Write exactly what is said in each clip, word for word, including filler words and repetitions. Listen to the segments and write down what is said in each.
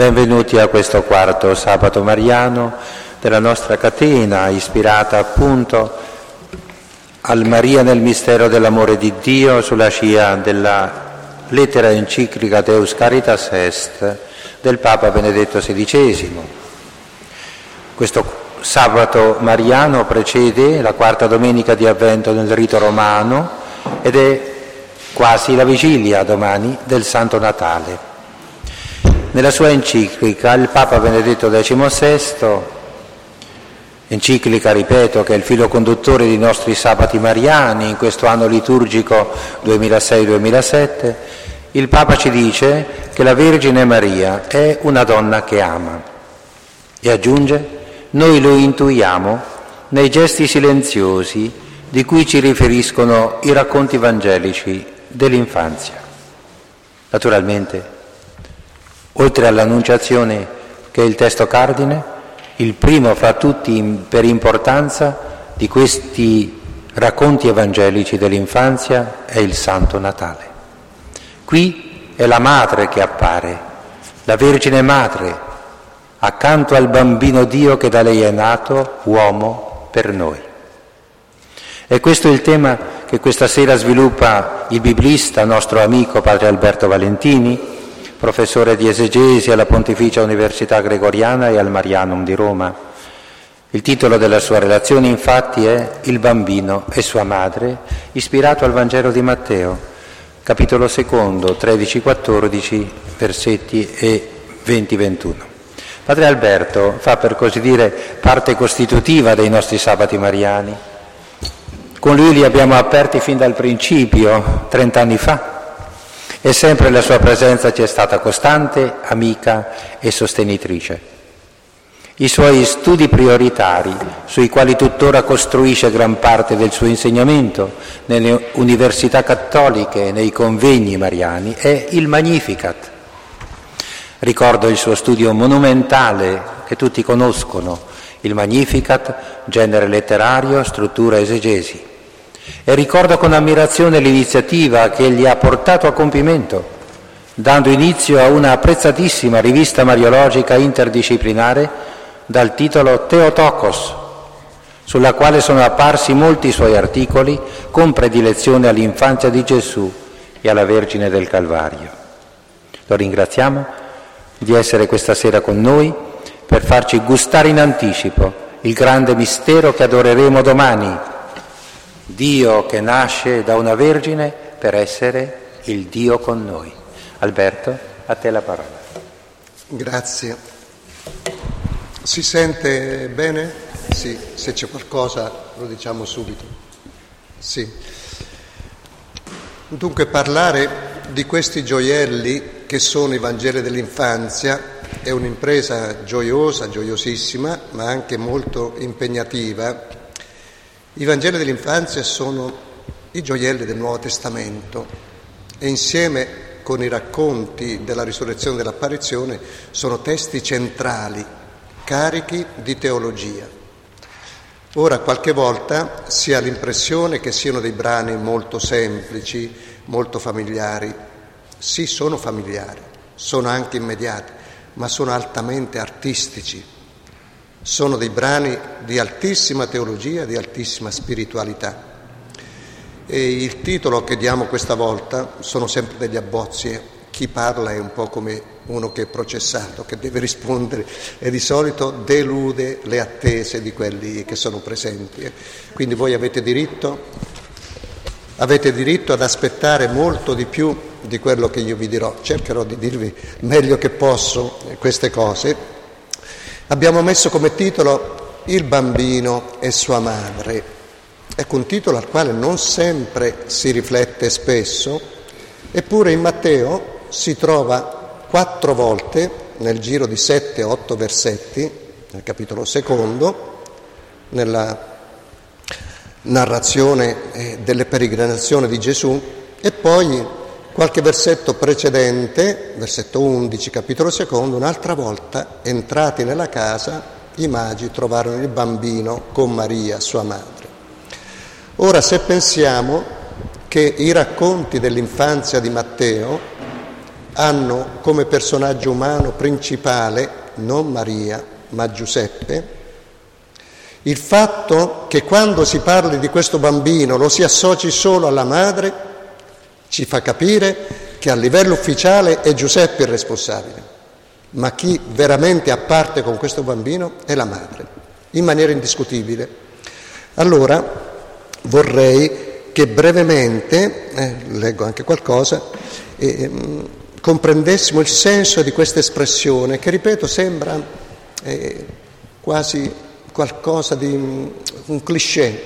Benvenuti a questo quarto sabato mariano della nostra catena, ispirata appunto al Maria nel mistero dell'amore di Dio, sulla scia della lettera enciclica Deus Caritas Est del Papa Benedetto sedicesimo. Questo sabato mariano precede la quarta domenica di Avvento nel rito romano ed è quasi la vigilia domani del Santo Natale. Nella sua enciclica il Papa Benedetto diciassette, enciclica, ripeto, che è il filo conduttore dei nostri sabati mariani in questo anno liturgico duemilasei duemilasette, il Papa ci dice che la Vergine Maria è una donna che ama e aggiunge: noi lo intuiamo nei gesti silenziosi di cui ci riferiscono i racconti evangelici dell'infanzia. Naturalmente, oltre all'Annunciazione, che è il testo cardine, il primo fra tutti per importanza di questi racconti evangelici dell'infanzia è il Santo Natale. Qui è la madre che appare, la Vergine Madre, accanto al bambino Dio che da lei è nato, uomo per noi. E questo è il tema che questa sera sviluppa il biblista, nostro amico Padre Alberto Valentini, professore di esegesi alla Pontificia Università Gregoriana e al Marianum di Roma. Il titolo della sua relazione infatti è Il bambino e sua madre, ispirato al Vangelo di Matteo, capitolo secondo, tredici quattordici, versetti e venti ventuno. Padre Alberto fa, per così dire, parte costitutiva dei nostri sabati mariani. Con lui li abbiamo aperti fin dal principio, trent'anni fa, e sempre la sua presenza ci è stata costante, amica e sostenitrice. I suoi studi prioritari, sui quali tuttora costruisce gran parte del suo insegnamento nelle università cattoliche e nei convegni mariani, è il Magnificat. Ricordo il suo studio monumentale che tutti conoscono, il Magnificat, genere letterario, struttura esegesi. E ricordo con ammirazione l'iniziativa che egli ha portato a compimento, dando inizio a una apprezzatissima rivista mariologica interdisciplinare dal titolo Theotokos, sulla quale sono apparsi molti suoi articoli con predilezione all'infanzia di Gesù e alla Vergine del Calvario. Lo ringraziamo di essere questa sera con noi per farci gustare in anticipo il grande mistero che adoreremo domani. Dio che nasce da una Vergine per essere il Dio con noi. Alberto, a te la parola. Grazie. Si sente bene? Sì, se c'è qualcosa lo diciamo subito. Sì. Dunque, parlare di questi gioielli che sono i Vangeli dell'infanzia è un'impresa gioiosa, gioiosissima, ma anche molto impegnativa. I Vangeli dell'infanzia sono i gioielli del Nuovo Testamento e insieme con i racconti della risurrezione e dell'apparizione sono testi centrali, carichi di teologia. Ora, qualche volta si ha l'impressione che siano dei brani molto semplici, molto familiari. Sì, sono familiari, sono anche immediati, ma sono altamente artistici. Sono dei brani di altissima teologia, di altissima spiritualità. E il titolo che diamo questa volta sono sempre degli abbozzi. Chi parla è un po' come uno che è processato, che deve rispondere e di solito delude le attese di quelli che sono presenti. Quindi voi avete diritto, avete diritto ad aspettare molto di più di quello che io vi dirò. Cercherò di dirvi meglio che posso queste cose. Abbiamo messo come titolo Il bambino e sua madre. Ecco, un titolo al quale non sempre si riflette spesso, eppure in Matteo si trova quattro volte nel giro di sette otto versetti, nel capitolo secondo, nella narrazione delle peregrinazioni di Gesù, e poi qualche versetto precedente, versetto undici, capitolo secondo, un'altra volta, entrati nella casa, i magi trovarono il bambino con Maria, sua madre. Ora, se pensiamo che i racconti dell'infanzia di Matteo hanno come personaggio umano principale non Maria ma Giuseppe, il fatto che quando si parli di questo bambino lo si associ solo alla madre ci fa capire che a livello ufficiale è Giuseppe il responsabile, ma chi veramente ha parte con questo bambino è la madre, in maniera indiscutibile. Allora vorrei che brevemente, eh, leggo anche qualcosa, eh, comprendessimo il senso di questa espressione che, ripeto, sembra eh, quasi qualcosa di un cliché.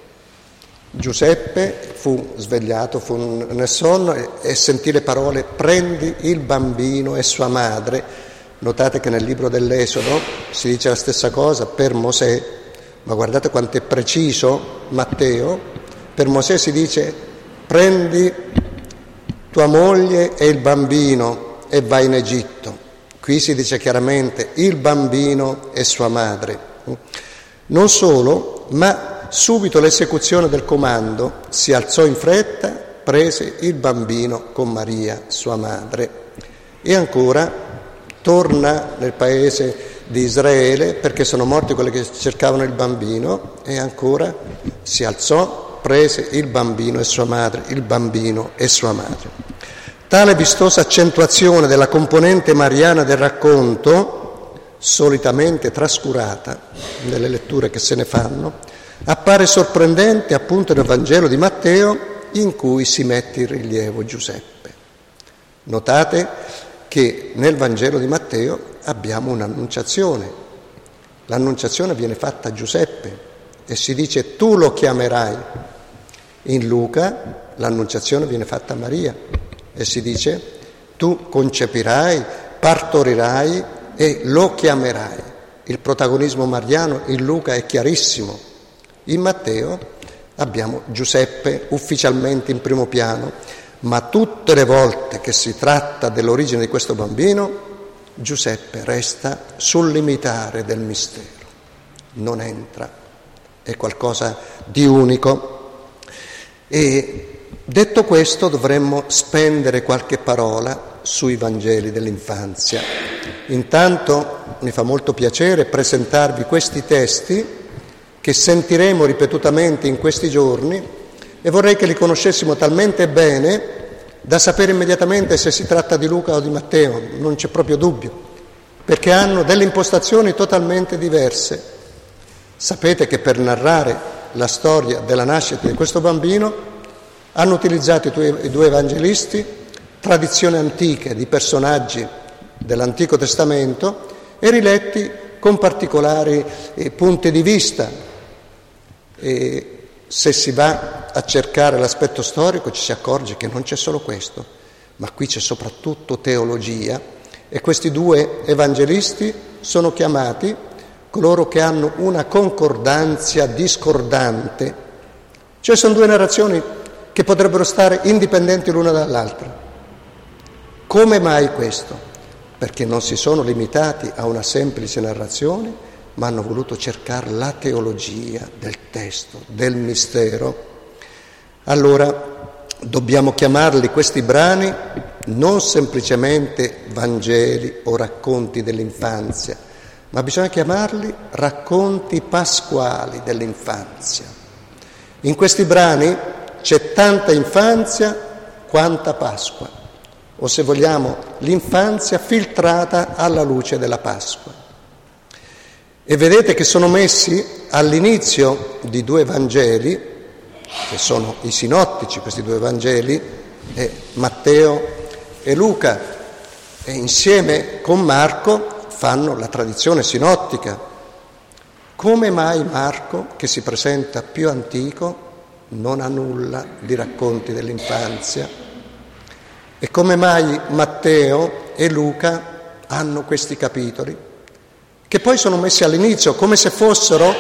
Giuseppe fu svegliato, fu nel sonno e, e sentì le parole «prendi il bambino e sua madre». Notate che nel libro dell'Esodo si dice la stessa cosa per Mosè, ma guardate quanto è preciso Matteo. Per Mosè si dice «prendi tua moglie e il bambino e vai in Egitto». Qui si dice chiaramente «il bambino e sua madre». Non solo, ma subito l'esecuzione del comando si alzò in fretta, prese il bambino con Maria, sua madre. E ancora torna nel paese di Israele perché sono morti quelli che cercavano il bambino, e ancora si alzò, prese il bambino e sua madre, il bambino e sua madre. Tale vistosa accentuazione della componente mariana del racconto, solitamente trascurata nelle letture che se ne fanno, appare sorprendente appunto nel Vangelo di Matteo, in cui si mette in rilievo Giuseppe. Notate che nel Vangelo di Matteo abbiamo un'annunciazione. L'annunciazione viene fatta a Giuseppe e si dice «tu lo chiamerai». In Luca l'annunciazione viene fatta a Maria e si dice «tu concepirai, partorirai e lo chiamerai». Il protagonismo mariano in Luca è chiarissimo. In Matteo abbiamo Giuseppe ufficialmente in primo piano, ma tutte le volte che si tratta dell'origine di questo bambino, Giuseppe resta sul limitare del mistero, non entra, è qualcosa di unico. E detto questo dovremmo spendere qualche parola sui Vangeli dell'infanzia. Intanto mi fa molto piacere presentarvi questi testi che sentiremo ripetutamente in questi giorni e vorrei che li conoscessimo talmente bene da sapere immediatamente se si tratta di Luca o di Matteo, non c'è proprio dubbio, perché hanno delle impostazioni totalmente diverse. Sapete che per narrare la storia della nascita di questo bambino hanno utilizzato i due, i due evangelisti tradizioni antiche di personaggi dell'Antico Testamento e riletti con particolari eh, punti di vista. E se si va a cercare l'aspetto storico ci si accorge che non c'è solo questo, ma qui c'è soprattutto teologia, e questi due evangelisti sono chiamati coloro che hanno una concordanza discordante, cioè sono due narrazioni che potrebbero stare indipendenti l'una dall'altra. Come mai questo? Perché non si sono limitati a una semplice narrazione, ma hanno voluto cercare la teologia del testo, del mistero. Allora dobbiamo chiamarli questi brani non semplicemente Vangeli o racconti dell'infanzia, ma bisogna chiamarli racconti pasquali dell'infanzia. In questi brani c'è tanta infanzia quanta Pasqua, o se vogliamo l'infanzia filtrata alla luce della Pasqua. E vedete che sono messi all'inizio di due Vangeli, che sono i sinottici, questi due Vangeli, eh, Matteo e Luca, e insieme con Marco fanno la tradizione sinottica. Come mai Marco, che si presenta più antico, non ha nulla di racconti dell'infanzia? E come mai Matteo e Luca hanno questi capitoli, che poi sono messi all'inizio come se fossero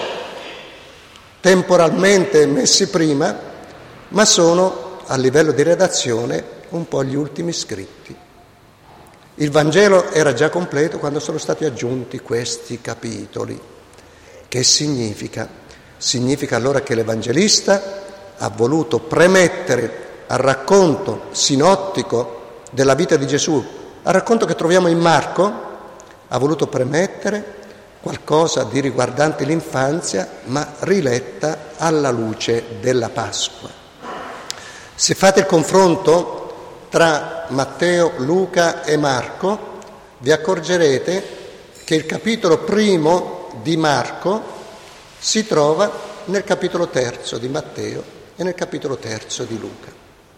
temporalmente messi prima, ma sono a livello di redazione un po' gli ultimi scritti. Il Vangelo era già completo quando sono stati aggiunti questi capitoli. Che significa? Significa allora che l'Evangelista ha voluto premettere al racconto sinottico della vita di Gesù, al racconto che troviamo in Marco, ha voluto premettere qualcosa di riguardante l'infanzia, ma riletta alla luce della Pasqua. Se fate il confronto tra Matteo, Luca e Marco, vi accorgerete che il capitolo primo di Marco si trova nel capitolo terzo di Matteo e nel capitolo terzo di Luca.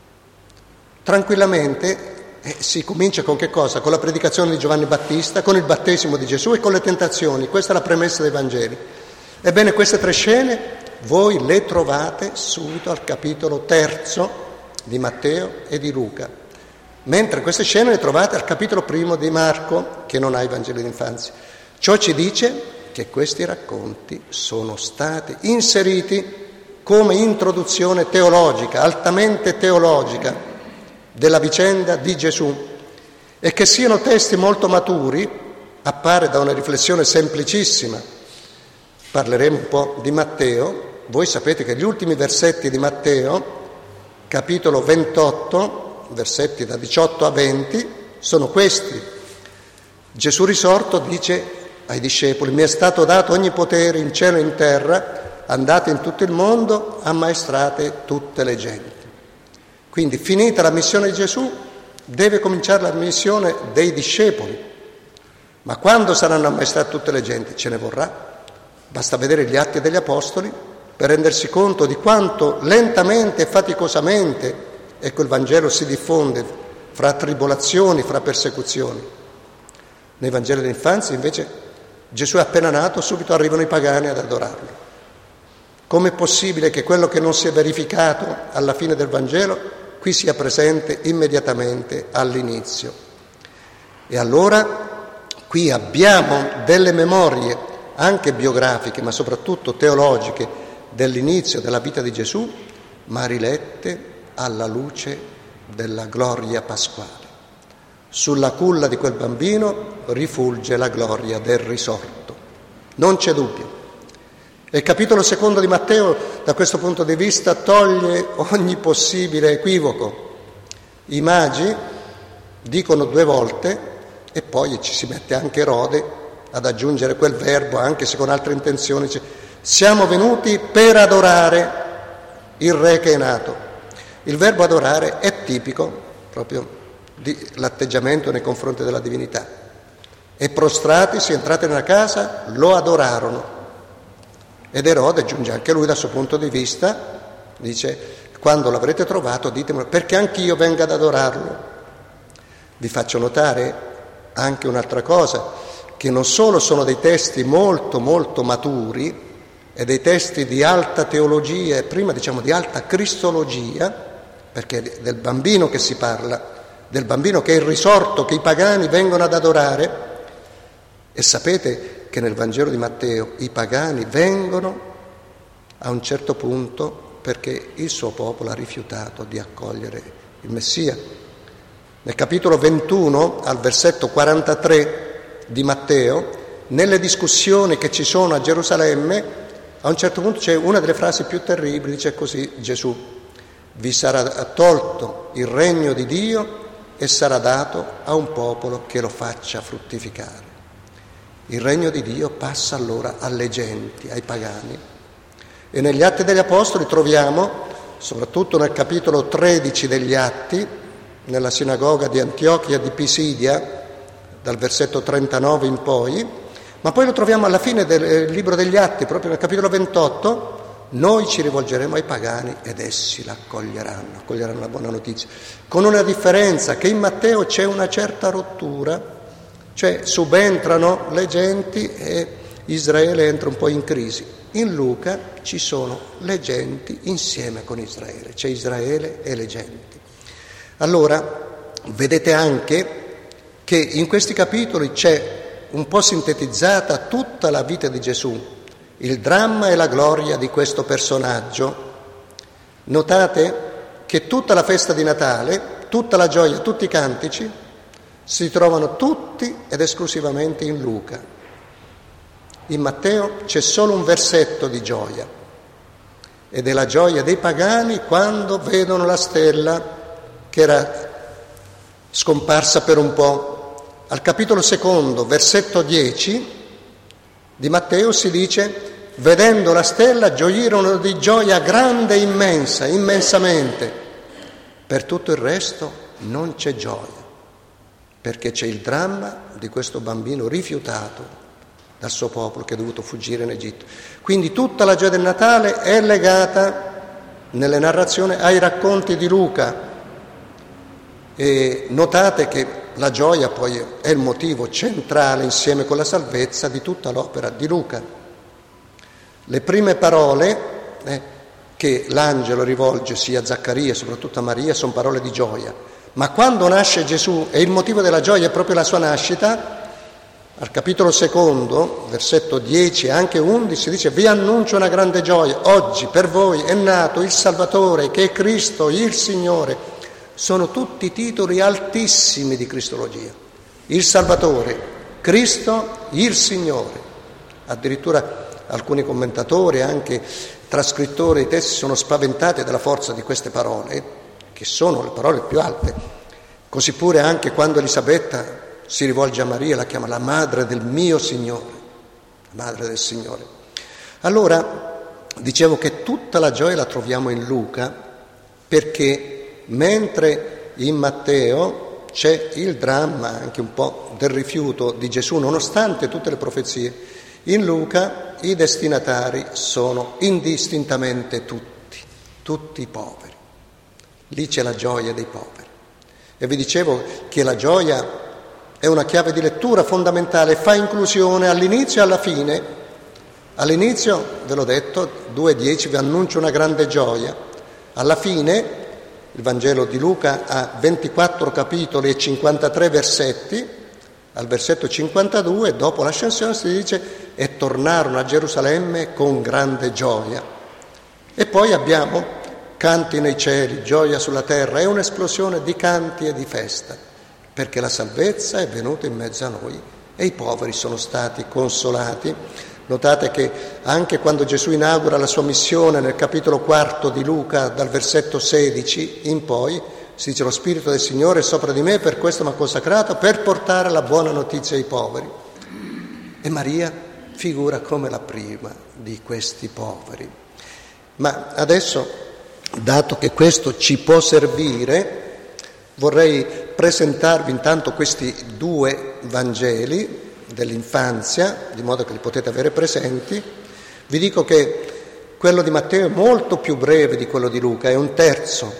Tranquillamente eh, si comincia con che cosa? Con la predicazione di Giovanni Battista, con il battesimo di Gesù e con le tentazioni. Questa è la premessa dei Vangeli. Ebbene, queste tre scene voi le trovate subito al capitolo terzo di Matteo e di Luca, mentre queste scene le trovate al capitolo primo di Marco, che non ha i Vangeli d'infanzia. Ciò ci dice che questi racconti sono stati inseriti come introduzione teologica, altamente teologica, della vicenda di Gesù, e che siano testi molto maturi appare da una riflessione semplicissima. Parleremo un po' di Matteo. Voi sapete che gli ultimi versetti di Matteo, capitolo ventotto, versetti da diciotto a venti, sono questi. Gesù risorto dice ai discepoli: mi è stato dato ogni potere in cielo e in terra, andate in tutto il mondo, ammaestrate tutte le genti. Quindi, finita la missione di Gesù, deve cominciare la missione dei discepoli. Ma quando saranno ammaestrate tutte le genti? Ce ne vorrà. Basta vedere gli Atti degli Apostoli per rendersi conto di quanto lentamente e faticosamente, ecco, il Vangelo si diffonde fra tribolazioni, fra persecuzioni. Nei Vangeli dell'infanzia, invece, Gesù è appena nato, subito arrivano i pagani ad adorarlo. Com'è possibile che quello che non si è verificato alla fine del Vangelo qui sia presente immediatamente all'inizio? E allora qui abbiamo delle memorie anche biografiche, ma soprattutto teologiche, dell'inizio della vita di Gesù, ma rilette alla luce della gloria pasquale. Sulla culla di quel bambino rifulge la gloria del risorto, non c'è dubbio. E il capitolo secondo di Matteo, da questo punto di vista, toglie ogni possibile equivoco. I magi dicono due volte, e poi ci si mette anche Erode ad aggiungere quel verbo, anche se con altre intenzioni, dice: siamo venuti per adorare il Re che è nato. Il verbo adorare è tipico proprio dell'atteggiamento nei confronti della divinità. E prostratisi, entrati nella casa, lo adorarono. Ed Erode aggiunge anche lui dal suo punto di vista, dice: quando l'avrete trovato ditemelo perché anch'io venga ad adorarlo. Vi faccio notare anche un'altra cosa, che non solo sono dei testi molto molto maturi e dei testi di alta teologia e prima diciamo di alta cristologia, perché è del bambino che si parla, del bambino che è il risorto, che i pagani vengono ad adorare. E sapete che nel Vangelo di Matteo i pagani vengono a un certo punto perché il suo popolo ha rifiutato di accogliere il Messia. Nel capitolo ventuno, al versetto quarantatré di Matteo, nelle discussioni che ci sono a Gerusalemme, a un certo punto c'è una delle frasi più terribili, dice così Gesù: vi sarà tolto il regno di Dio e sarà dato a un popolo che lo faccia fruttificare. Il regno di Dio passa allora alle genti, ai pagani. E negli Atti degli Apostoli troviamo, soprattutto nel capitolo tredici degli Atti, nella sinagoga di Antiochia di Pisidia, dal versetto trentanove in poi, ma poi lo troviamo alla fine del libro degli Atti, proprio nel capitolo ventotto: noi ci rivolgeremo ai pagani ed essi l'accoglieranno, accoglieranno la buona notizia. Con una differenza, che in Matteo c'è una certa rottura, cioè subentrano le genti e Israele entra un po' in crisi. In Luca ci sono le genti insieme con Israele, c'è Israele e le genti. Allora, vedete anche che in questi capitoli c'è un po' sintetizzata tutta la vita di Gesù, il dramma e la gloria di questo personaggio. Notate che tutta la festa di Natale, tutta la gioia, tutti i cantici si trovano tutti ed esclusivamente in Luca. In Matteo c'è solo un versetto di gioia, ed è la gioia dei pagani quando vedono la stella che era scomparsa per un po'. Al capitolo secondo, versetto dieci di Matteo si dice: vedendo la stella gioirono di gioia grande e immensa, immensamente. Per tutto il resto non c'è gioia, perché c'è il dramma di questo bambino rifiutato dal suo popolo che è dovuto fuggire in Egitto. Quindi tutta la gioia del Natale è legata nelle narrazioni ai racconti di Luca. E notate che la gioia poi è il motivo centrale, insieme con la salvezza, di tutta l'opera di Luca. Le prime parole eh, che l'angelo rivolge sia a Zaccaria e soprattutto a Maria sono parole di gioia. Ma quando nasce Gesù, e il motivo della gioia è proprio la sua nascita, al capitolo secondo, versetto dieci e anche undici, si dice: vi annuncio una grande gioia, oggi per voi è nato il Salvatore, che è Cristo, il Signore. Sono tutti titoli altissimi di cristologia. Il Salvatore, Cristo, il Signore. Addirittura alcuni commentatori, anche trascrittori di testi, sono spaventati dalla forza di queste parole, che sono le parole più alte. Così pure anche quando Elisabetta si rivolge a Maria, la chiama la madre del mio Signore, madre del Signore. Allora, dicevo che tutta la gioia la troviamo in Luca, perché mentre in Matteo c'è il dramma anche un po' del rifiuto di Gesù, nonostante tutte le profezie, in Luca i destinatari sono indistintamente tutti, tutti i poveri. Lì c'è la gioia dei poveri. E vi dicevo che la gioia è una chiave di lettura fondamentale, fa inclusione all'inizio e alla fine. All'inizio, ve l'ho detto, due dieci, vi annuncio una grande gioia. Alla fine, il Vangelo di Luca ha ventiquattro capitoli e cinquantatré versetti, al versetto cinquantadue, dopo l'ascensione, si dice: e tornarono a Gerusalemme con grande gioia. E poi abbiamo canti nei cieli, gioia sulla terra, è un'esplosione di canti e di festa, perché la salvezza è venuta in mezzo a noi e i poveri sono stati consolati. Notate che anche quando Gesù inaugura la sua missione nel capitolo quarto di Luca, dal versetto sedici in poi, si dice: lo Spirito del Signore è sopra di me, per questo mi ha consacrato, per portare la buona notizia ai poveri. E Maria figura come la prima di questi poveri. Ma adesso, dato che questo ci può servire, vorrei presentarvi intanto questi due Vangeli dell'infanzia, di modo che li potete avere presenti. Vi dico che quello di Matteo è molto più breve di quello di Luca, è un terzo.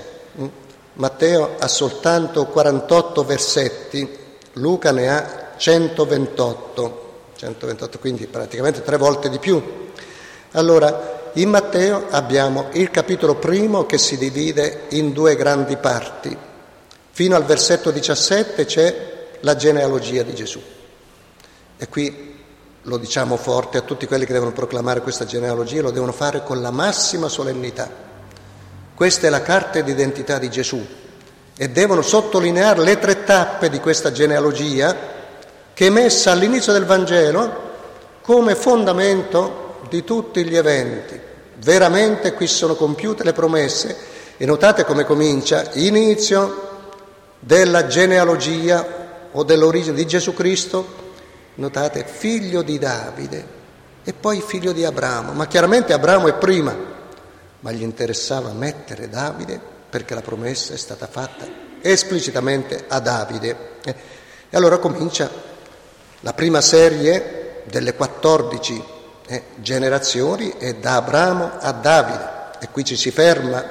Matteo ha soltanto quarantotto versetti, Luca ne ha centoventotto, centoventotto, quindi praticamente tre volte di più. Allora, in Matteo abbiamo il capitolo primo che si divide in due grandi parti. Fino al versetto diciassette c'è la genealogia di Gesù. E qui lo diciamo forte a tutti quelli che devono proclamare questa genealogia, lo devono fare con la massima solennità. Questa è la carta d'identità di Gesù e devono sottolineare le tre tappe di questa genealogia che è messa all'inizio del Vangelo come fondamento di tutti gli eventi. Veramente qui sono compiute le promesse e notate come comincia: inizio della genealogia o dell'origine di Gesù Cristo, notate, figlio di Davide e poi figlio di Abramo, ma chiaramente Abramo è prima, ma gli interessava mettere Davide perché la promessa è stata fatta esplicitamente a Davide. E allora comincia la prima serie delle quattordici eh, generazioni, è da Abramo a Davide, e qui ci si ferma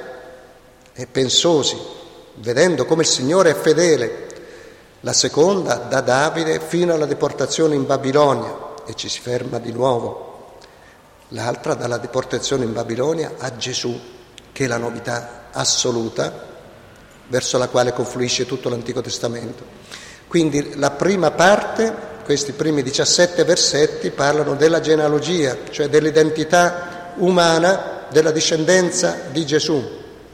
e pensosi, vedendo come il Signore è fedele. La seconda da Davide fino alla deportazione in Babilonia, e ci si ferma di nuovo. L'altra dalla deportazione in Babilonia a Gesù, che è la novità assoluta verso la quale confluisce tutto l'Antico Testamento. Quindi la prima parte, questi primi diciassette versetti, parlano della genealogia, cioè dell'identità umana, della discendenza di Gesù.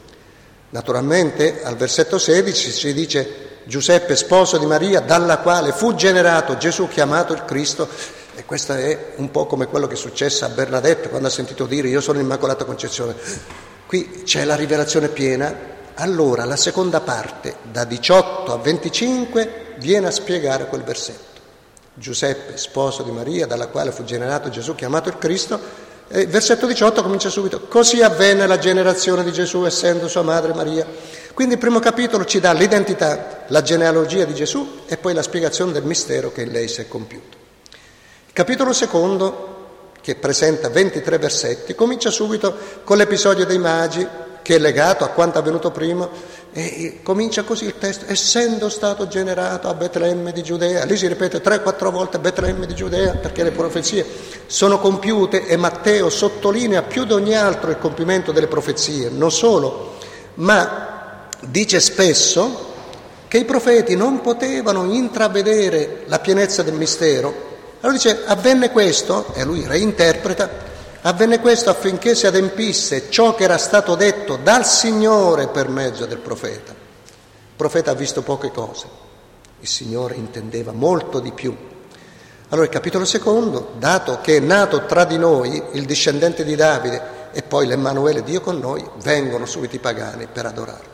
Naturalmente al versetto sedici si dice: Giuseppe, sposo di Maria, dalla quale fu generato Gesù, chiamato il Cristo. E questo è un po' come quello che è successo a Bernadette quando ha sentito dire: io sono l'Immacolata Concezione. Qui c'è la rivelazione piena allora la seconda parte, da diciotto a venticinque, viene a spiegare quel versetto. Giuseppe, sposo di Maria, dalla quale fu generato Gesù, chiamato il Cristo. E il versetto diciotto comincia subito: così avvenne la generazione di Gesù, essendo sua madre Maria. Quindi il primo capitolo ci dà l'identità, la genealogia di Gesù e poi la spiegazione del mistero che in lei si è compiuto. Il capitolo secondo, che presenta ventitré versetti, comincia subito con l'episodio dei magi, che è legato a quanto avvenuto prima, e comincia così il testo: essendo stato generato a Betlemme di Giudea. Lì si ripete tre quattro volte Betlemme di Giudea, perché le profezie sono compiute e Matteo sottolinea più di ogni altro il compimento delle profezie. Non solo, ma dice spesso che i profeti non potevano intravedere la pienezza del mistero. Allora dice: avvenne questo, e lui reinterpreta, avvenne questo affinché si adempisse ciò che era stato detto dal Signore per mezzo del profeta. Il profeta ha visto poche cose, il Signore intendeva molto di più. Allora il capitolo secondo, dato che è nato tra di noi il discendente di Davide e poi l'Emmanuele, Dio con noi, vengono subito i pagani per adorarlo.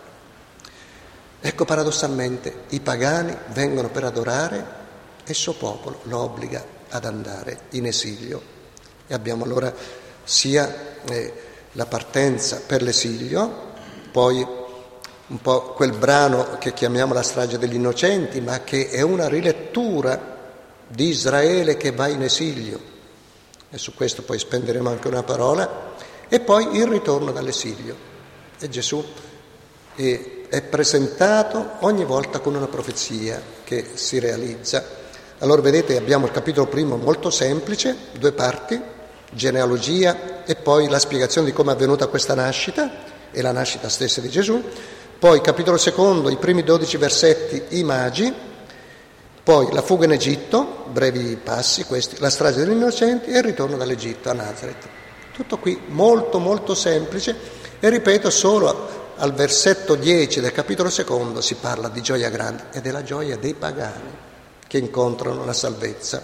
Ecco, paradossalmente, i pagani vengono per adorare e il suo popolo lo obbliga ad andare in esilio. E abbiamo allora sia eh, la partenza per l'esilio, poi un po' quel brano che chiamiamo la strage degli innocenti, ma che è una rilettura di Israele che va in esilio, e su questo poi spenderemo anche una parola, e poi il ritorno dall'esilio. E Gesù è, è presentato ogni volta con una profezia che si realizza. Allora vedete, abbiamo il capitolo primo molto semplice, due parti, genealogia e poi la spiegazione di come è avvenuta questa nascita e la nascita stessa di Gesù. Poi capitolo secondo, i primi dodici versetti, i magi. Poi la fuga in Egitto, brevi passi questi, la strage degli innocenti e il ritorno dall'Egitto a Nazareth. Tutto qui molto molto semplice, e ripeto, solo al versetto dieci del capitolo secondo si parla di gioia grande, ed è la gioia dei pagani che incontrano la salvezza.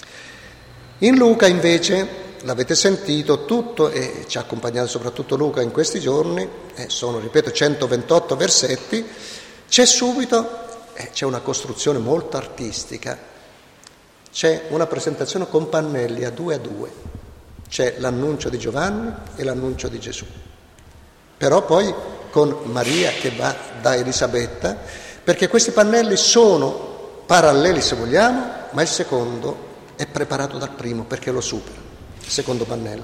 In Luca invece, l'avete sentito tutto, e ci ha accompagnato soprattutto Luca in questi giorni, eh, sono, ripeto, centoventotto versetti, c'è subito, eh, c'è una costruzione molto artistica, c'è una presentazione con pannelli a due a due, c'è l'annuncio di Giovanni e l'annuncio di Gesù, però poi con Maria che va da Elisabetta, perché questi pannelli sono paralleli se vogliamo, ma il secondo è preparato dal primo perché lo supera, il secondo pannello.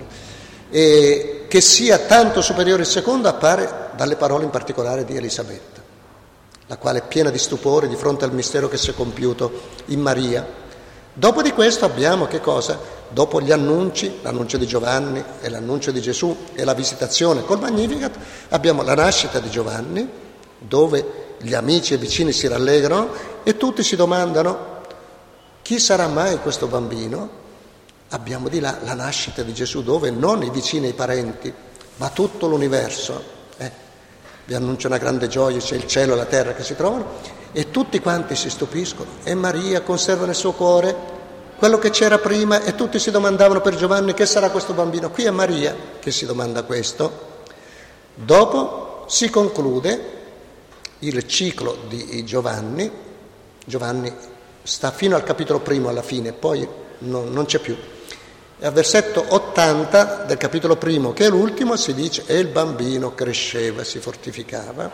E che sia tanto superiore il secondo appare dalle parole in particolare di Elisabetta, la quale è piena di stupore di fronte al mistero che si è compiuto in Maria. Dopo di questo abbiamo che cosa? Dopo gli annunci, l'annuncio di Giovanni e l'annuncio di Gesù e la visitazione col Magnificat, abbiamo la nascita di Giovanni, dove gli amici e vicini si rallegrano e tutti si domandano: chi sarà mai questo bambino? Abbiamo di là la nascita di Gesù, dove non i vicini e i parenti, ma tutto l'universo eh, vi annuncia una grande gioia, c'è il cielo e la terra che si trovano, e tutti quanti si stupiscono, e Maria conserva nel suo cuore quello che c'era prima, e tutti si domandavano per Giovanni: che sarà questo bambino? Qui è Maria che si domanda questo. Dopo si conclude il ciclo di Giovanni. Giovanni sta fino al capitolo primo alla fine, poi non, non c'è più. E al versetto ottanta del capitolo primo, che è l'ultimo, si dice: e il bambino cresceva e si fortificava.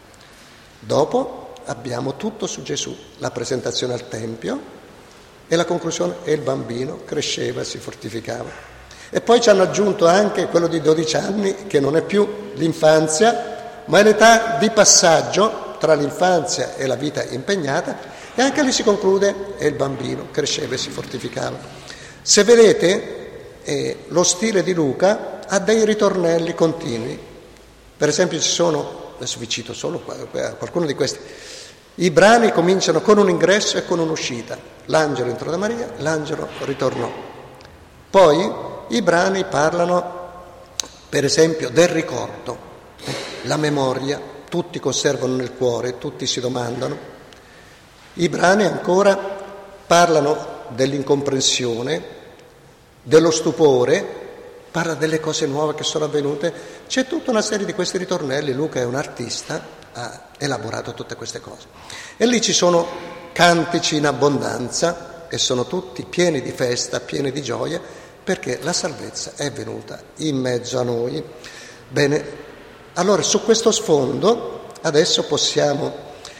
Dopo abbiamo tutto su Gesù, la presentazione al Tempio e la conclusione: e il bambino cresceva e si fortificava. E poi ci hanno aggiunto anche quello di dodici anni, che non è più l'infanzia, ma è l'età di passaggio tra l'infanzia e la vita impegnata, e anche lì si conclude: e il bambino cresceva e si fortificava. Se vedete, eh, lo stile di Luca ha dei ritornelli continui. Per esempio ci sono, adesso vi cito solo qualcuno di questi, i brani cominciano con un ingresso e con un'uscita. L'angelo entrò da Maria, l'angelo ritornò. Poi i brani parlano, per esempio, del ricordo, la memoria, tutti conservano nel cuore, tutti si domandano. I brani ancora parlano dell'incomprensione, dello stupore, parla delle cose nuove che sono avvenute. C'è tutta una serie di questi ritornelli. Luca è un artista, ha elaborato tutte queste cose. E lì ci sono cantici in abbondanza e sono tutti pieni di festa, pieni di gioia, perché la salvezza è venuta in mezzo a noi. Bene, allora su questo sfondo adesso possiamo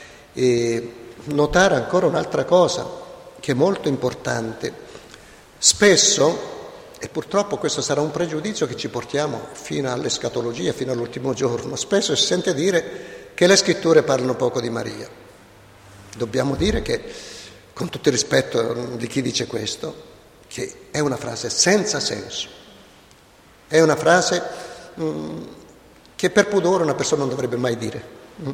eh, notare ancora un'altra cosa che è molto importante. Spesso, e purtroppo questo sarà un pregiudizio che ci portiamo fino all'escatologia, fino all'ultimo giorno, spesso si sente dire che le scritture parlano poco di Maria. Dobbiamo dire che, con tutto il rispetto di chi dice questo, che è una frase senza senso, è una frase mh, che per pudore una persona non dovrebbe mai dire, mh?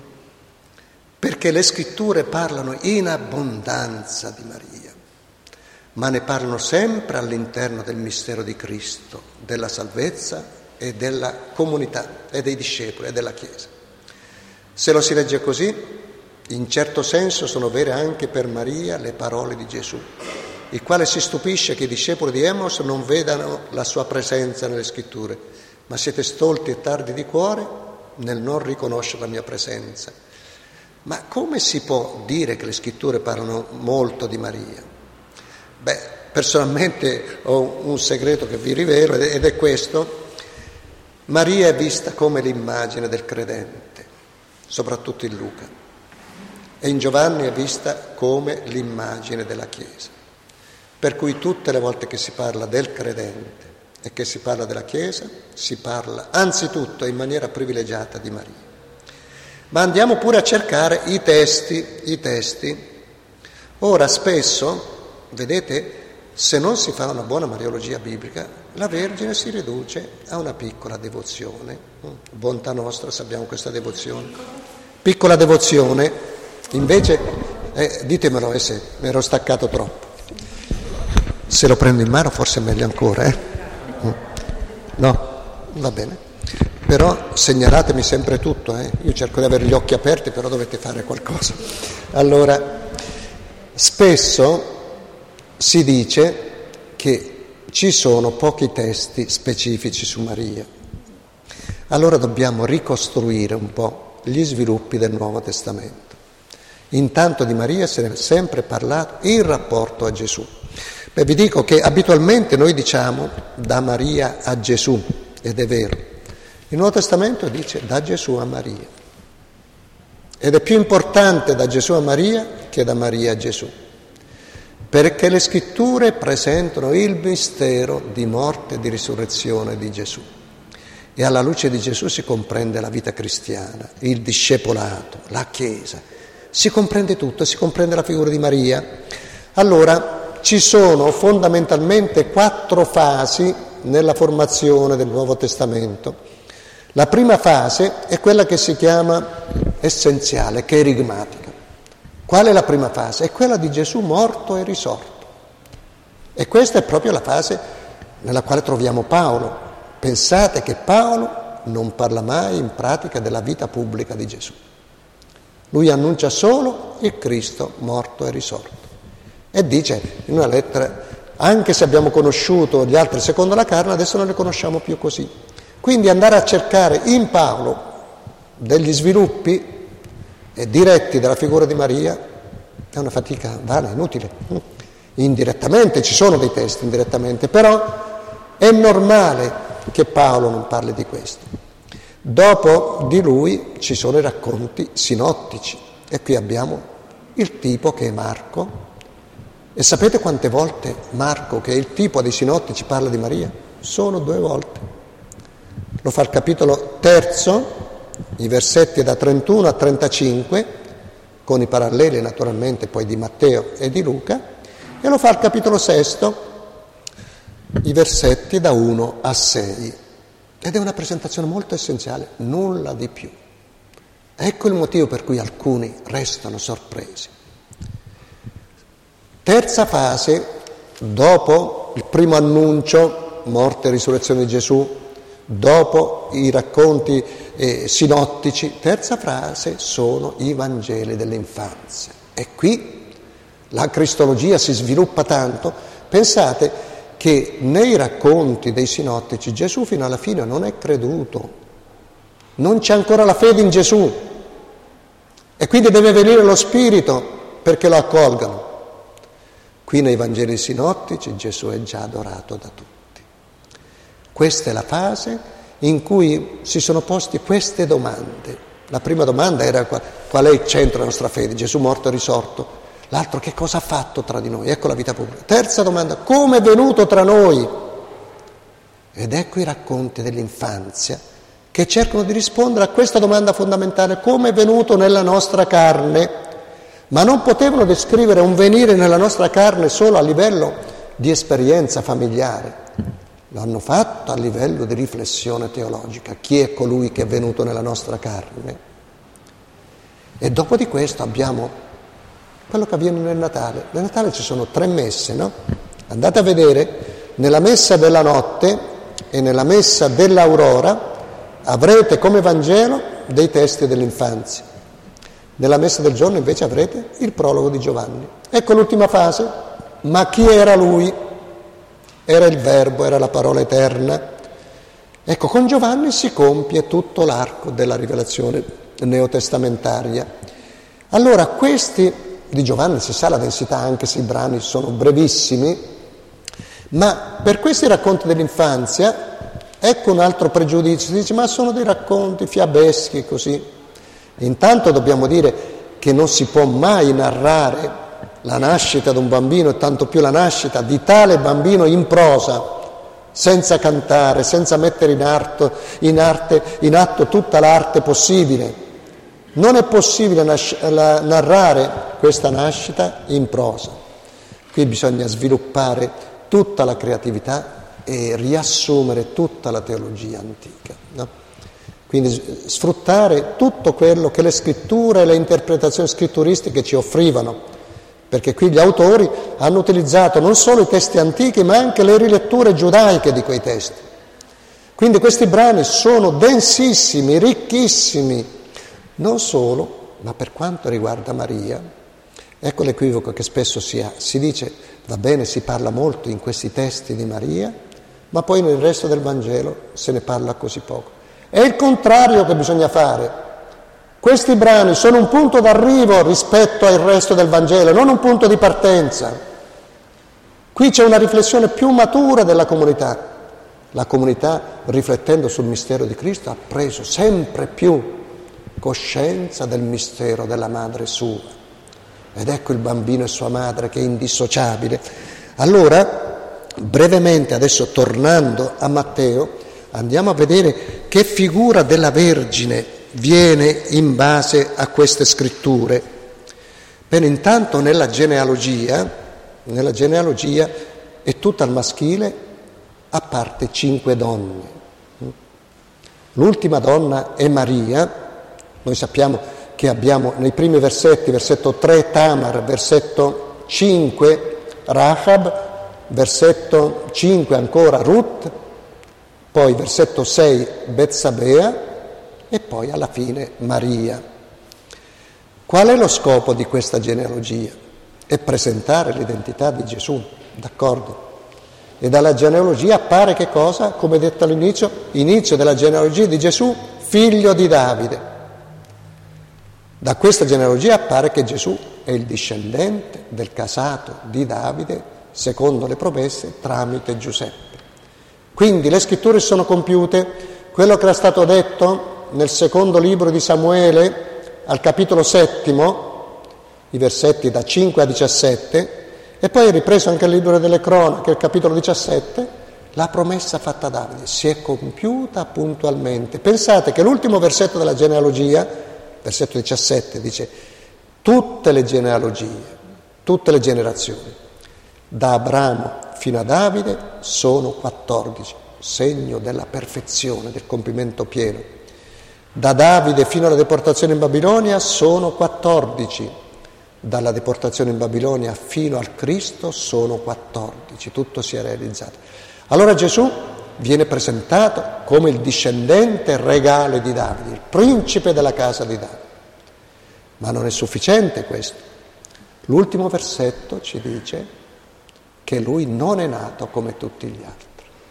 Perché le scritture parlano in abbondanza di Maria, ma ne parlano sempre all'interno del mistero di Cristo, della salvezza e della comunità e dei discepoli e della Chiesa. Se lo si legge così, in certo senso sono vere anche per Maria le parole di Gesù, il quale si stupisce che i discepoli di Emos non vedano la sua presenza nelle scritture, ma siete stolti e tardi di cuore nel non riconoscere la mia presenza. Ma come si può dire che le scritture parlano molto di Maria? Beh, personalmente ho un segreto che vi rivelo ed è questo: Maria è vista come l'immagine del credente, soprattutto in Luca, e in Giovanni è vista come l'immagine della Chiesa. Per cui tutte le volte che si parla del credente e che si parla della Chiesa, si parla anzitutto in maniera privilegiata di Maria. Ma andiamo pure a cercare i testi, i testi. Ora spesso, vedete, se non si fa una buona mariologia biblica, la Vergine si riduce a una piccola devozione. Bontà nostra, sappiamo questa devozione. Piccola devozione, invece, eh, ditemelo eh, se mi ero staccato troppo. Se lo prendo in mano forse è meglio ancora, eh? No? Va bene. Però segnalatemi sempre tutto, eh? Io cerco di avere gli occhi aperti, però dovete fare qualcosa. Allora, spesso si dice che ci sono pochi testi specifici su Maria. Allora dobbiamo ricostruire un po' gli sviluppi del Nuovo Testamento. Intanto di Maria se ne è sempre parlato in rapporto a Gesù. Beh, vi dico che abitualmente noi diciamo da Maria a Gesù, ed è vero. Il Nuovo Testamento dice da Gesù a Maria. Ed è più importante da Gesù a Maria che da Maria a Gesù. Perché le scritture presentano il mistero di morte e di risurrezione di Gesù. E alla luce di Gesù si comprende la vita cristiana, il discepolato, la Chiesa. Si comprende tutto, si comprende la figura di Maria. Allora, ci sono fondamentalmente quattro fasi nella formazione del Nuovo Testamento. La prima fase è quella che si chiama essenziale, cherigmatica. Qual è la prima fase? È quella di Gesù morto e risorto. E questa è proprio la fase nella quale troviamo Paolo. Pensate che Paolo non parla mai in pratica della vita pubblica di Gesù. Lui annuncia solo il Cristo morto e risorto. E dice in una lettera, anche se abbiamo conosciuto gli altri secondo la carne, adesso non li conosciamo più così. Quindi andare a cercare in Paolo degli sviluppi eh, diretti della figura di Maria è una fatica vana, inutile. Indirettamente ci sono dei testi, indirettamente, però è normale che Paolo non parli di questo. Dopo di lui ci sono i racconti sinottici e qui abbiamo il tipo che è Marco. E sapete quante volte Marco, che è il tipo dei sinottici, parla di Maria? Solo due volte. Lo fa al capitolo terzo, i versetti da trentuno a trentacinque, con i paralleli naturalmente poi di Matteo e di Luca, e lo fa al capitolo sesto, i versetti da uno a sei. Ed è una presentazione molto essenziale, nulla di più. Ecco il motivo per cui alcuni restano sorpresi. Terza fase, dopo il primo annuncio, morte e risurrezione di Gesù, dopo i racconti eh, sinottici, terza frase sono i Vangeli dell'infanzia. E qui la cristologia si sviluppa tanto. Pensate che nei racconti dei sinottici Gesù fino alla fine non è creduto, non c'è ancora la fede in Gesù e quindi deve venire lo Spirito perché lo accolgano. Qui nei Vangeli sinottici Gesù è già adorato da tutti. Questa è la fase in cui si sono posti queste domande. La prima domanda era qual è il centro della nostra fede? Gesù morto e risorto. L'altro, che cosa ha fatto tra di noi? Ecco la vita pubblica. Terza domanda, come è venuto tra noi? Ed ecco i racconti dell'infanzia che cercano di rispondere a questa domanda fondamentale, come è venuto nella nostra carne? Ma non potevano descrivere un venire nella nostra carne solo a livello di esperienza familiare. L'hanno fatto a livello di riflessione teologica. Chi è colui che è venuto nella nostra carne? E dopo di questo abbiamo quello che avviene nel Natale. Nel Natale ci sono tre messe, no? Andate a vedere, nella messa della notte e nella messa dell'aurora avrete come Vangelo dei testi dell'infanzia. Nella messa del giorno invece avrete il prologo di Giovanni. Ecco l'ultima fase. Ma chi era lui? Era il Verbo, era la parola eterna. Ecco, con Giovanni si compie tutto l'arco della rivelazione neotestamentaria. Allora, questi di Giovanni si sa la densità, anche se i brani sono brevissimi, ma per questi racconti dell'infanzia, ecco un altro pregiudizio, si dice ma sono dei racconti fiabeschi così. Intanto dobbiamo dire che non si può mai narrare la nascita di un bambino e tanto più la nascita di tale bambino in prosa, senza cantare, senza mettere in, arto, in, arte, in atto tutta l'arte possibile. Non è possibile nas- la, narrare questa nascita in prosa. Qui bisogna sviluppare tutta la creatività e riassumere tutta la teologia antica, no? Quindi sfruttare tutto quello che le scritture e le interpretazioni scritturistiche ci offrivano, perché qui gli autori hanno utilizzato non solo i testi antichi ma anche le riletture giudaiche di quei testi. Quindi questi brani sono densissimi, ricchissimi. Non solo, ma per quanto riguarda Maria, ecco l'equivoco che spesso si ha. Si dice, va bene, si parla molto in questi testi di Maria, ma poi nel resto del Vangelo se ne parla così poco. È il contrario che bisogna fare. Questi brani sono un punto d'arrivo rispetto al resto del Vangelo, non un punto di partenza. Qui c'è una riflessione più matura della comunità. La comunità, riflettendo sul mistero di Cristo, ha preso sempre più coscienza del mistero della madre sua. Ed ecco il bambino e sua madre che è indissociabile. Allora, brevemente, adesso tornando a Matteo, andiamo a vedere che figura della Vergine viene in base a queste scritture. Bene, intanto nella genealogia, nella genealogia è tutta al maschile, a parte cinque donne. L'ultima donna è Maria. Noi sappiamo che abbiamo nei primi versetti, versetto tre Tamar, versetto cinque Rahab, versetto cinque ancora Ruth, poi versetto sei Betsabea e poi alla fine Maria. Qual è lo scopo di questa genealogia? È presentare l'identità di Gesù, d'accordo? E dalla genealogia appare che cosa? Come detto all'inizio, inizio della genealogia di Gesù, figlio di Davide. Da questa genealogia appare che Gesù è il discendente del casato di Davide, secondo le promesse, tramite Giuseppe. Quindi le scritture sono compiute, quello che era stato detto nel secondo libro di Samuele, al capitolo settimo, i versetti da cinque a diciassette, e poi è ripreso anche il libro delle cronache, il capitolo diciassette, la promessa fatta a Davide si è compiuta puntualmente. Pensate che l'ultimo versetto della genealogia, versetto diciassette, dice tutte le genealogie, tutte le generazioni, da Abramo fino a Davide sono quattordici, segno della perfezione, del compimento pieno. Da Davide fino alla deportazione in Babilonia sono quattordici, dalla deportazione in Babilonia fino al Cristo sono quattordici, tutto si è realizzato. Allora Gesù viene presentato come il discendente regale di Davide, il principe della casa di Davide. Ma non è sufficiente questo. L'ultimo versetto ci dice che lui non è nato come tutti gli altri.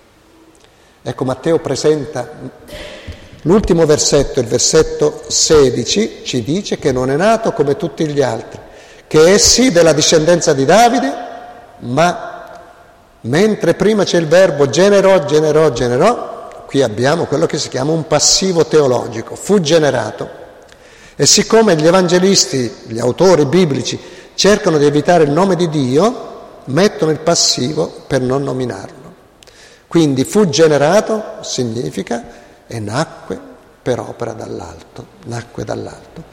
Ecco, Matteo presenta l'ultimo versetto, il versetto sedici, ci dice che non è nato come tutti gli altri, che è sì della discendenza di Davide, ma mentre prima c'è il verbo generò, generò, generò, qui abbiamo quello che si chiama un passivo teologico, fu generato. E siccome gli evangelisti, gli autori biblici, cercano di evitare il nome di Dio, mettono il passivo per non nominarlo. Quindi fu generato significa e nacque per opera dall'alto, nacque dall'alto.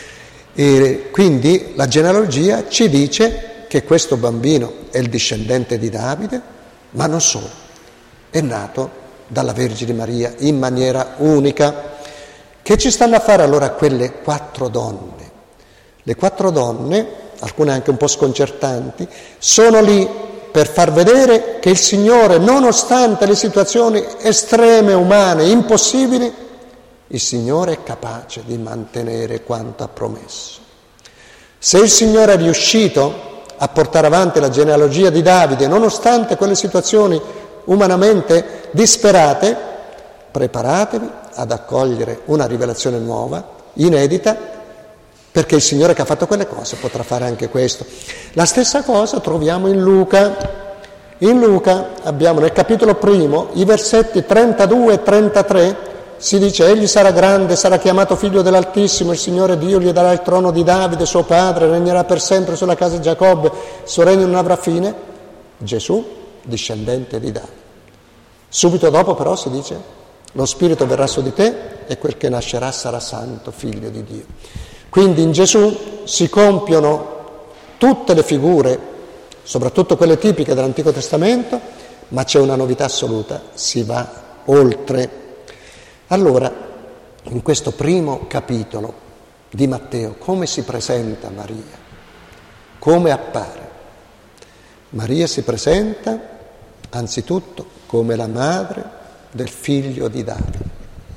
E quindi la genealogia ci dice che questo bambino è il discendente di Davide, ma non solo, è nato dalla Vergine Maria in maniera unica. Che ci stanno a fare allora quelle quattro donne? Le quattro donne, alcune anche un po' sconcertanti, sono lì per far vedere che il Signore, nonostante le situazioni estreme, umane, impossibili, il Signore è capace di mantenere quanto ha promesso. Se il Signore è riuscito a portare avanti la genealogia di Davide, nonostante quelle situazioni umanamente disperate, preparatevi ad accogliere una rivelazione nuova, inedita, perché il Signore che ha fatto quelle cose potrà fare anche questo. La stessa cosa troviamo in Luca. In Luca abbiamo nel capitolo primo i versetti trentadue e trentatré, si dice: egli sarà grande, sarà chiamato figlio dell'Altissimo, il Signore Dio gli darà il trono di Davide, suo padre, regnerà per sempre sulla casa di Giacobbe, il suo regno non avrà fine. Gesù, discendente di Davide. Subito dopo però si dice: lo Spirito verrà su di te e quel che nascerà sarà santo, figlio di Dio. Quindi in Gesù si compiono tutte le figure, soprattutto quelle tipiche dell'Antico Testamento, ma c'è una novità assoluta, si va oltre. Allora, in questo primo capitolo di Matteo, come si presenta Maria? Come appare? Maria si presenta anzitutto come la madre del figlio di Davide.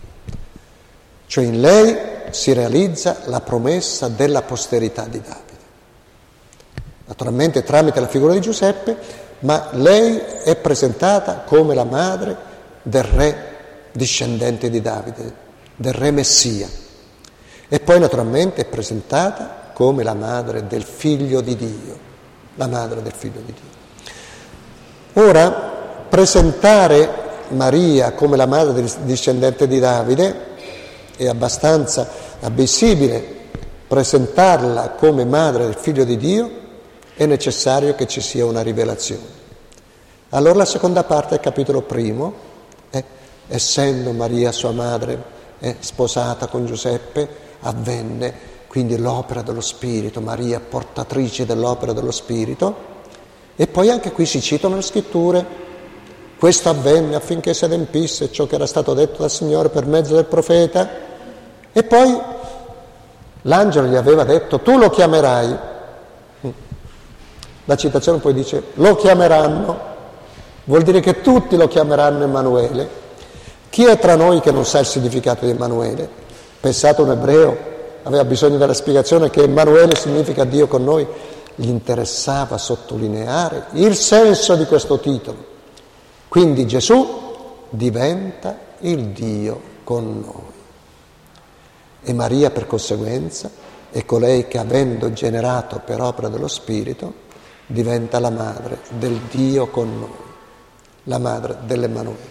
Cioè in lei si realizza la promessa della posterità di Davide. Naturalmente tramite la figura di Giuseppe, ma lei è presentata come la madre del re discendente di Davide, del re Messia. E poi naturalmente è presentata come la madre del figlio di Dio, la madre del figlio di Dio. Ora, presentare Maria come la madre del discendente di Davide è abbastanza ammissibile. Presentarla come madre del figlio di Dio è necessario che ci sia una rivelazione. Allora la seconda parte del capitolo primo è: essendo Maria sua madre è sposata con Giuseppe, avvenne quindi l'opera dello Spirito, Maria portatrice dell'opera dello Spirito. E poi anche qui si citano le scritture: questo avvenne affinché si adempisse ciò che era stato detto dal Signore per mezzo del profeta. E poi l'angelo gli aveva detto: tu lo chiamerai. La citazione poi dice: lo chiameranno, vuol dire che tutti lo chiameranno Emanuele. Chi è tra noi che non sa il significato di Emanuele? Pensate, un ebreo aveva bisogno della spiegazione che Emanuele significa Dio con noi. Gli interessava sottolineare il senso di questo titolo. Quindi Gesù diventa il Dio con noi. E Maria, per conseguenza, è colei che, avendo generato per opera dello Spirito, diventa la madre del Dio con noi, la madre dell'Emanuele.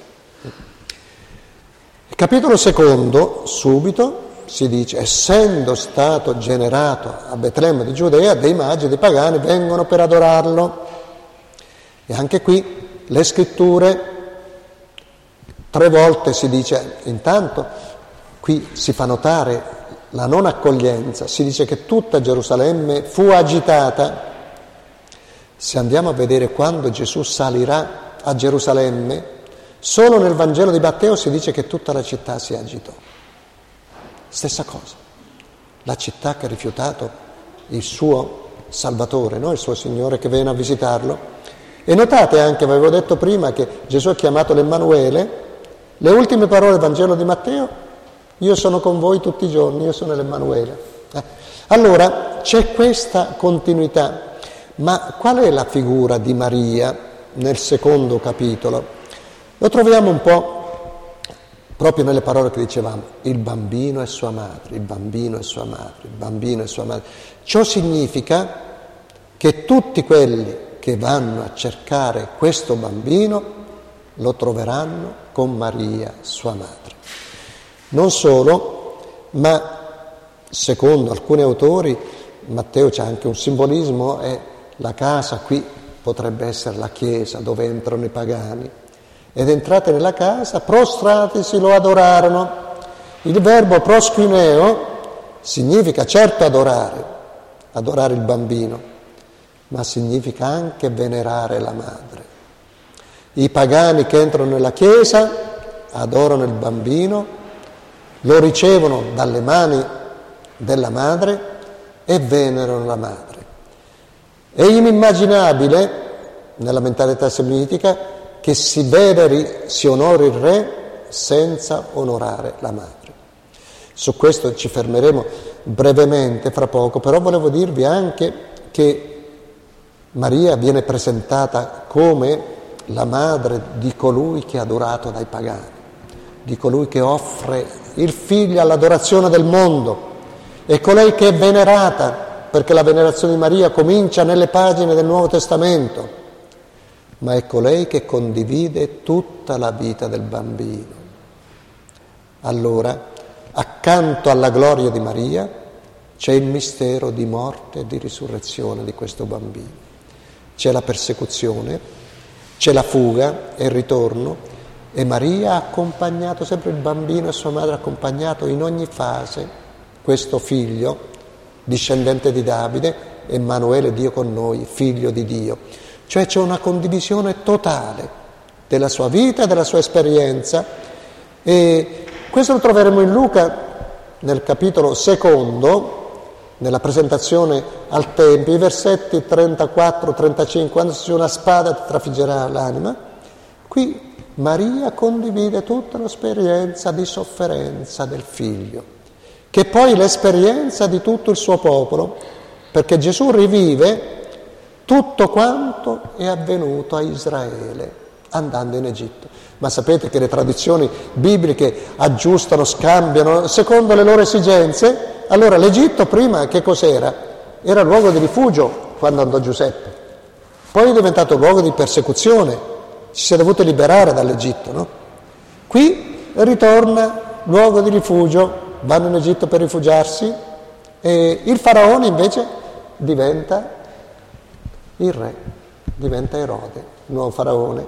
Il capitolo secondo, subito, si dice: essendo stato generato a Betlemme di Giudea, dei magi e dei pagani vengono per adorarlo. E anche qui le scritture, tre volte si dice, intanto qui si fa notare la non accoglienza, si dice che tutta Gerusalemme fu agitata. Se andiamo a vedere quando Gesù salirà a Gerusalemme, solo nel Vangelo di Matteo si dice che tutta la città si agitò. Stessa cosa, la città che ha rifiutato il suo Salvatore, no? Il suo Signore che viene a visitarlo. E notate anche, avevo detto prima, che Gesù ha chiamato l'Emmanuele. Le ultime parole del Vangelo di Matteo: io sono con voi tutti i giorni, io sono l'Emmanuele. Eh. Allora c'è questa continuità. Ma qual è la figura di Maria? nel secondo capitolo, lo troviamo un po' proprio nelle parole che dicevamo, il bambino e sua madre, il bambino e sua madre, il bambino e sua madre. Ciò significa che tutti quelli che vanno a cercare questo bambino lo troveranno con Maria, sua madre. Non solo, ma secondo alcuni autori, Matteo c'ha anche un simbolismo, è la casa qui potrebbe essere la chiesa dove entrano i pagani. Ed entrate nella casa, prostratisi lo adorarono. Il verbo proskuneo significa certo adorare, adorare il bambino, ma significa anche venerare la madre. I pagani che entrano nella chiesa adorano il bambino, lo ricevono dalle mani della madre e venerano la madre. È inimmaginabile, nella mentalità semitica, che si veneri, si onori il re senza onorare la madre. Su questo ci fermeremo brevemente fra poco, però volevo dirvi anche che Maria viene presentata come la madre di colui che è adorato dai pagani, di colui che offre il figlio all'adorazione del mondo, è colei che è venerata, perché la venerazione di Maria comincia nelle pagine del Nuovo Testamento, ma è colei che condivide tutta la vita del bambino. Allora, accanto alla gloria di Maria, c'è il mistero di morte e di risurrezione di questo bambino. C'è la persecuzione, c'è la fuga e il ritorno, e Maria ha accompagnato sempre il bambino e sua madre, ha accompagnato in ogni fase questo figlio, discendente di Davide, Emanuele, Dio con noi, figlio di Dio. Cioè c'è una condivisione totale della sua vita, della sua esperienza, e questo lo troveremo in Luca nel capitolo secondo, nella presentazione al Tempio, i versetti trentaquattro trentacinque, quando c'è una spada ti trafiggerà l'anima. Qui Maria condivide tutta l'esperienza di sofferenza del figlio, che è poi l'esperienza di tutto il suo popolo, perché Gesù rivive tutto quanto è avvenuto a Israele andando in Egitto. Ma sapete che le tradizioni bibliche aggiustano, scambiano secondo le loro esigenze? Allora l'Egitto prima che cos'era? Era luogo di rifugio quando andò Giuseppe, poi è diventato luogo di persecuzione, ci si è dovuto liberare dall'Egitto, no? Qui ritorna luogo di rifugio, vanno in Egitto per rifugiarsi, e il faraone invece diventa il re, diventa Erode, il nuovo faraone.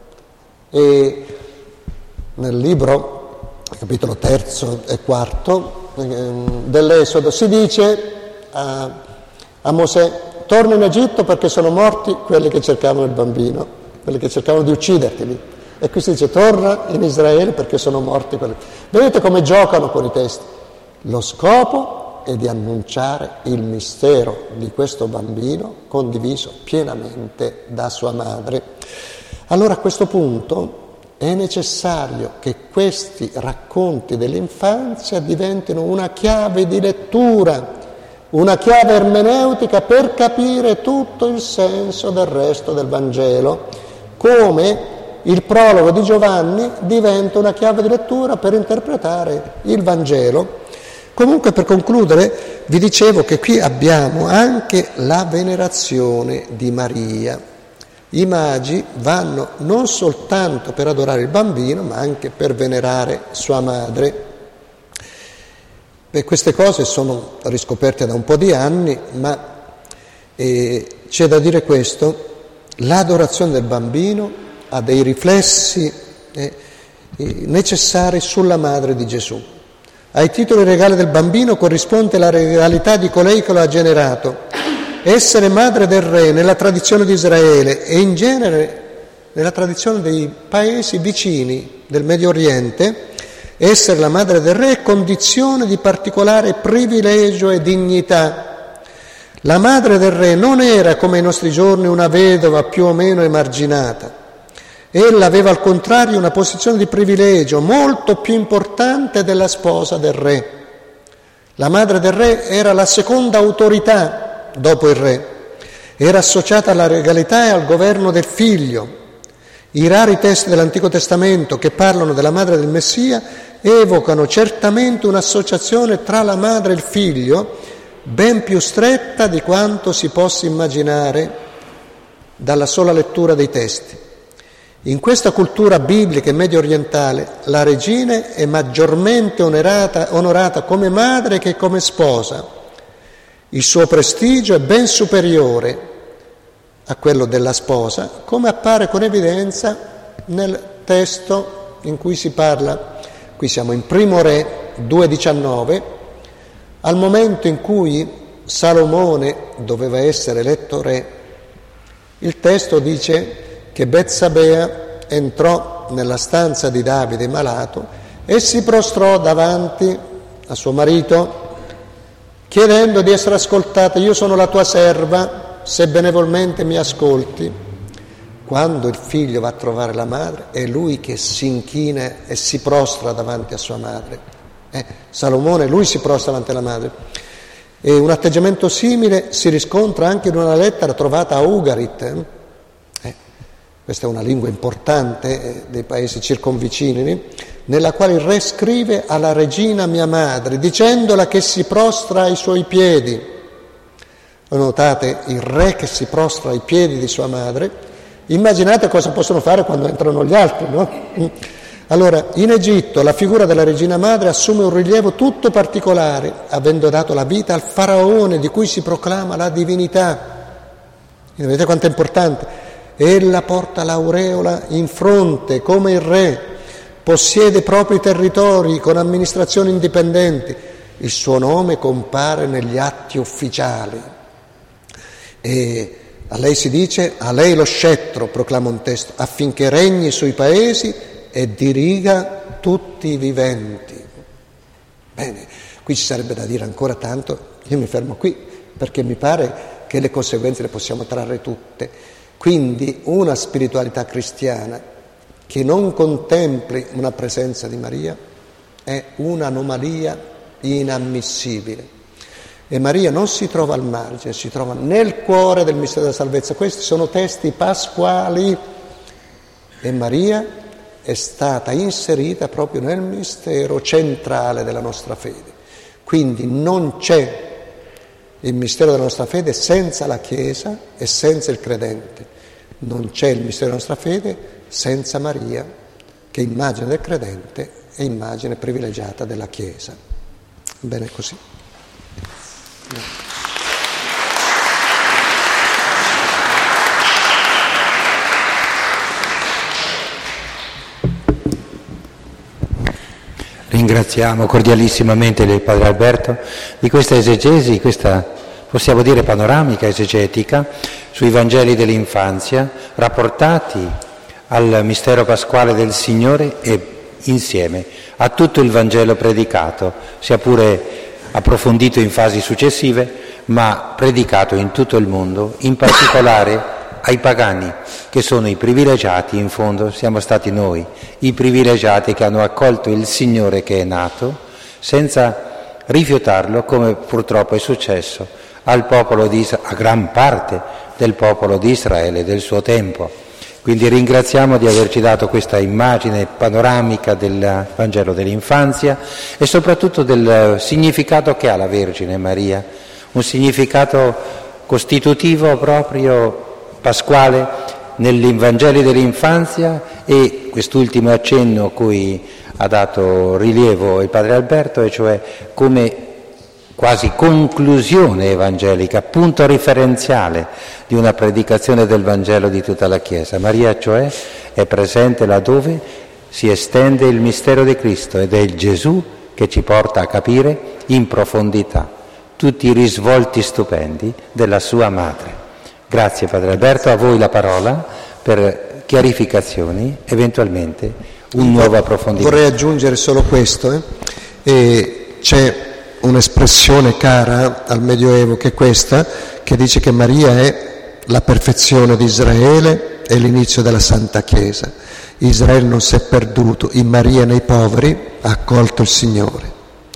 E nel libro, capitolo terzo e quarto dell'Esodo, si dice a, a Mosè: torna in Egitto perché sono morti quelli che cercavano il bambino, quelli che cercavano di ucciderti lì. E qui si dice: torna in Israele perché sono morti quelli. Vedete come giocano con i testi. Lo scopo è di annunciare il mistero di questo bambino condiviso pienamente da sua madre. Allora a questo punto è necessario che questi racconti dell'infanzia diventino una chiave di lettura, una chiave ermeneutica per capire tutto il senso del resto del Vangelo, come il prologo di Giovanni diventa una chiave di lettura per interpretare il Vangelo. Comunque, per concludere, vi dicevo che qui abbiamo anche la venerazione di Maria. I magi vanno non soltanto per adorare il bambino, ma anche per venerare sua madre. E queste cose sono riscoperte da un po' di anni, ma eh, c'è da dire questo: l'adorazione del bambino ha dei riflessi eh, necessari sulla madre di Gesù. Ai titoli regali del bambino corrisponde la regalità di colei che lo ha generato. Essere madre del re nella tradizione di Israele e in genere nella tradizione dei paesi vicini del Medio Oriente, essere la madre del re è condizione di particolare privilegio e dignità. La madre del re non era, come ai nostri giorni, una vedova più o meno emarginata. Ella aveva al contrario una posizione di privilegio molto più importante della sposa del re. La madre del re era la seconda autorità dopo il re, era associata alla regalità e al governo del figlio. I rari testi dell'Antico Testamento che parlano della madre del Messia evocano certamente un'associazione tra la madre e il figlio ben più stretta di quanto si possa immaginare dalla sola lettura dei testi. In questa cultura biblica e medio orientale la regina è maggiormente onorata, onorata come madre che come sposa. Il suo prestigio è ben superiore a quello della sposa, come appare con evidenza nel testo in cui si parla. Qui siamo in Primo Re due diciannove, al momento in cui Salomone doveva essere eletto re. Il testo dice che Betsabea entrò nella stanza di Davide malato e si prostrò davanti a suo marito chiedendo di essere ascoltata. Io sono la tua serva, se benevolmente mi ascolti. Quando il figlio va a trovare la madre è lui che si inchina e si prostra davanti a sua madre. Eh, Salomone, lui si prostra davanti alla madre. E un atteggiamento simile si riscontra anche in una lettera trovata a Ugarit. Eh? Questa è una lingua importante dei paesi circonvicini, nella quale il re scrive alla regina mia madre, dicendola che si prostra ai suoi piedi. Notate, il re che si prostra ai piedi di sua madre. Immaginate cosa possono fare quando entrano gli altri, no? Allora, in Egitto la figura della regina madre assume un rilievo tutto particolare, avendo dato la vita al faraone di cui si proclama la divinità. E vedete quanto è importante? Ella porta l'aureola in fronte come il re, possiede i propri territori con amministrazioni indipendenti, il suo nome compare negli atti ufficiali e a lei si dice, a lei lo scettro, proclama un testo, affinché regni sui paesi e diriga tutti i viventi. Bene, qui ci sarebbe da dire ancora tanto, io mi fermo qui perché mi pare che le conseguenze le possiamo trarre tutte. Quindi una spiritualità cristiana che non contempli una presenza di Maria è un'anomalia inammissibile. E Maria non si trova al margine, si trova nel cuore del mistero della salvezza. Questi sono testi pasquali e Maria è stata inserita proprio nel mistero centrale della nostra fede. Quindi non c'è il mistero della nostra fede senza la Chiesa e senza il credente. Non c'è il mistero della nostra fede senza Maria, che è immagine del credente e immagine privilegiata della Chiesa. Bene così. Ringraziamo cordialissimamente il Padre Alberto di questa esegesi, questa possiamo dire panoramica esegetica sui Vangeli dell'infanzia rapportati al mistero pasquale del Signore e insieme a tutto il Vangelo predicato, sia pure approfondito in fasi successive, ma predicato in tutto il mondo, in particolare ai pagani, che sono i privilegiati, in fondo siamo stati noi, i privilegiati che hanno accolto il Signore che è nato, senza rifiutarlo, come purtroppo è successo al popolo di Israele, a gran parte del popolo di Israele del suo tempo. Quindi ringraziamo di averci dato questa immagine panoramica del Vangelo dell'infanzia e soprattutto del significato che ha la Vergine Maria, un significato costitutivo proprio pasquale negli Vangeli dell'infanzia e quest'ultimo accenno cui ha dato rilievo il Padre Alberto, e cioè come quasi conclusione evangelica, punto referenziale di una predicazione del Vangelo di tutta la Chiesa. Maria, cioè, è presente laddove si estende il mistero di Cristo ed è il Gesù che ci porta a capire in profondità tutti i risvolti stupendi della sua madre. Grazie Padre Alberto, a voi la parola per chiarificazioni, eventualmente un nuovo approfondimento. Vorrei aggiungere solo questo, eh? E c'è un'espressione cara al Medioevo che è questa, che dice che Maria è la perfezione di Israele e l'inizio della Santa Chiesa. Israele non si è perduto, in Maria e nei poveri ha accolto il Signore.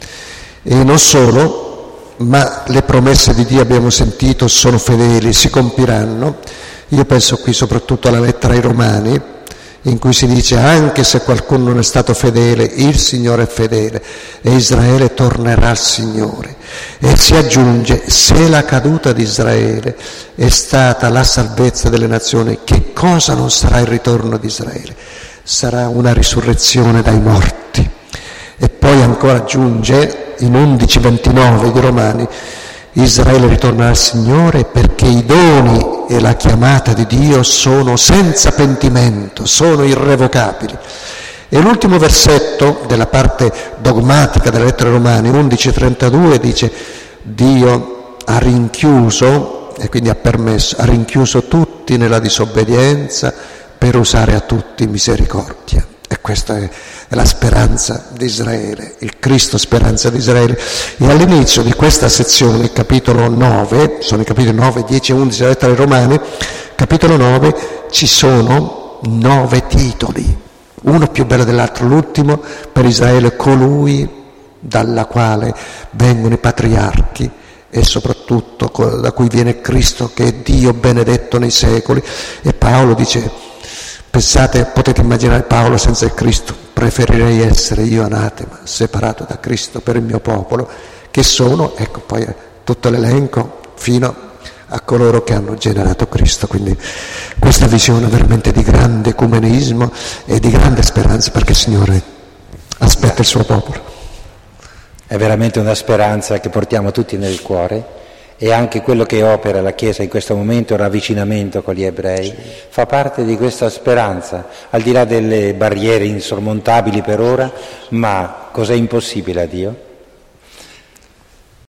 E non solo, ma le promesse di Dio, abbiamo sentito, sono fedeli, si compiranno. Io penso qui soprattutto alla lettera ai Romani, in cui si dice anche se qualcuno non è stato fedele, il Signore è fedele e Israele tornerà al Signore. E si aggiunge, se la caduta di Israele è stata la salvezza delle nazioni, che cosa non sarà il ritorno di Israele? Sarà una risurrezione dai morti. E poi ancora aggiunge in undici ventinove di Romani, Israele ritornerà al Signore perché i doni e la chiamata di Dio sono senza pentimento, sono irrevocabili. E l'ultimo versetto della parte dogmatica della lettera ai Romani, undici trentadue, dice Dio ha rinchiuso, e quindi ha permesso, ha rinchiuso tutti nella disobbedienza per usare a tutti misericordia. E questa è, è la speranza di Israele, il Cristo speranza di Israele. E all'inizio di questa sezione, il capitolo nove, sono i capitoli nove, dieci e undici della lettera ai Romani, capitolo nove, ci sono nove titoli, uno più bello dell'altro. L'ultimo per Israele, colui dalla quale vengono i patriarchi e soprattutto da cui viene Cristo, che è Dio benedetto nei secoli. E Paolo dice, pensate, potete immaginare Paolo senza il Cristo, preferirei essere io anatema, separato da Cristo per il mio popolo, che sono, ecco poi tutto l'elenco fino a coloro che hanno generato Cristo. Quindi questa visione veramente di grande ecumenismo e di grande speranza, perché il Signore aspetta il suo popolo. È veramente una speranza che portiamo tutti nel cuore. E anche quello che opera la Chiesa in questo momento, il ravvicinamento con gli ebrei, sì, fa parte di questa speranza, al di là delle barriere insormontabili per ora, ma cos'è impossibile a Dio?